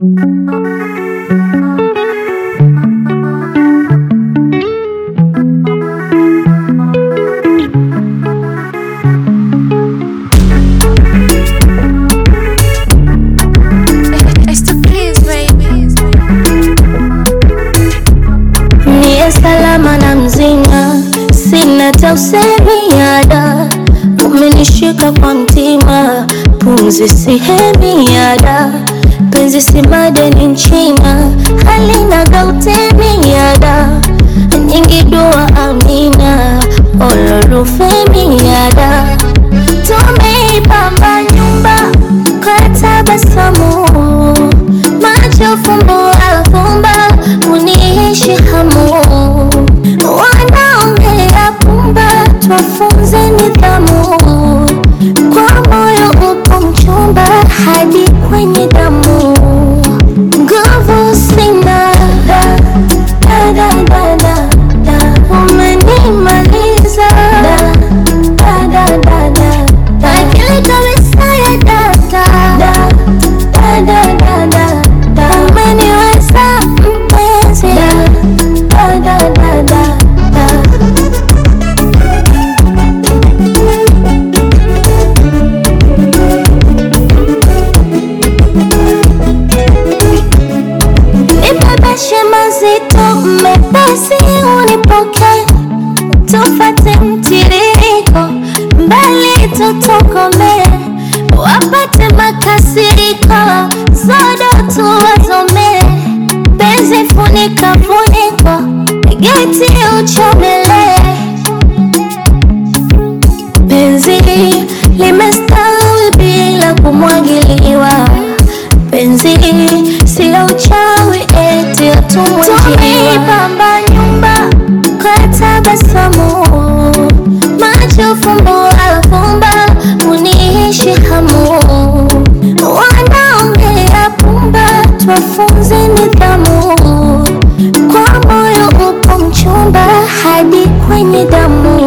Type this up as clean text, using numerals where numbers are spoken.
Niye salama na mzima, sina tausemiada. Umenishika kwa mtima, pumzi sihemiada. Penzi si madeni nchina, halina gautemiada. Nyingi dua amina, olorufemiada. Tumeipamba nyumba kwa tabasamu, macho fumbo afumba, uniishi hamu. Wanaongea pumba, twafunze nidhamu. Kwa moyo upo mchumba, hadi kwenye damu. Nguvu sina, da, da, da, da, da, da. Umenimaliza, da, da, da, da, da, da. Akili kabisa ya data, da, da, da, da, da, da. Umeniweza mpenzi, da, da, da, da, da, da. Nibebeshe mazito mepesi unipoke, tufate mtiririko mbali tutokome, wapate makasiriko zodo tuwazome. Penzi funika funiko, geti uchomele. Penzi limestawi bila kumwagiliwa. Penzi sio uchawi eti utumwa. Tumeipamba nyumba kwa tabasamu, macho fumbo afumba, uniishi hamu. Wanaongea pumba, twafunze nidhamu. Kwa moyo upo mchumba, hadi kwenye damu.